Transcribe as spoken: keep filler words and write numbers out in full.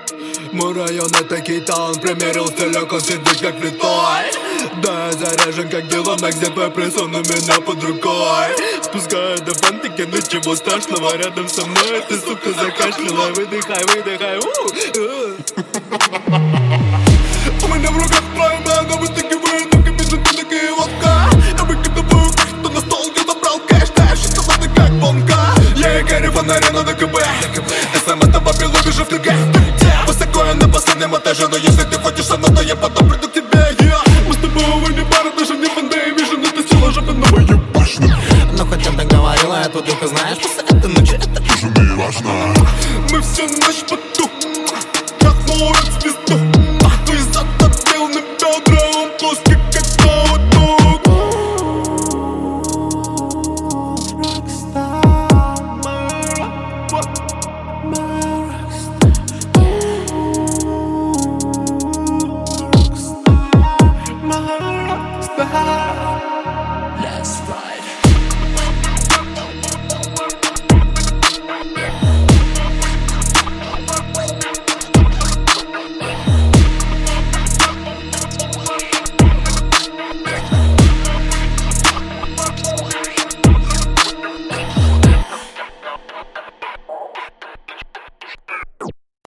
Мой район это Кейтаун, примерил стилек, он сидит как влитой. Да, я заряжен как диломек, где твой прессон у меня под рукой. Спускаю до фантики, ничего страшного, рядом со мной ты, сука, закашляла. Выдыхай, выдыхай, у-у-у. У меня в руках пройма, она вытягивает на кабину, такие водка. Я выкидываю карту на стол, я забрал кэш, знаешь, это надо как бомка. Я и Гэри фонаря на ДКБ, я сам этого белую вижу в ТГ. Высоко я на последнем этаже, но если ты хочешь со мной, то я потом приду к тебе, yeah. Мы с тобой увы не пара, даже не фандей, вижу, но ты сила жопы на мою башню. Ну хоть ты говорила, эту духу знаешь, после этой ночи это уже не важно. Мы всю ночь потух, как море звезду.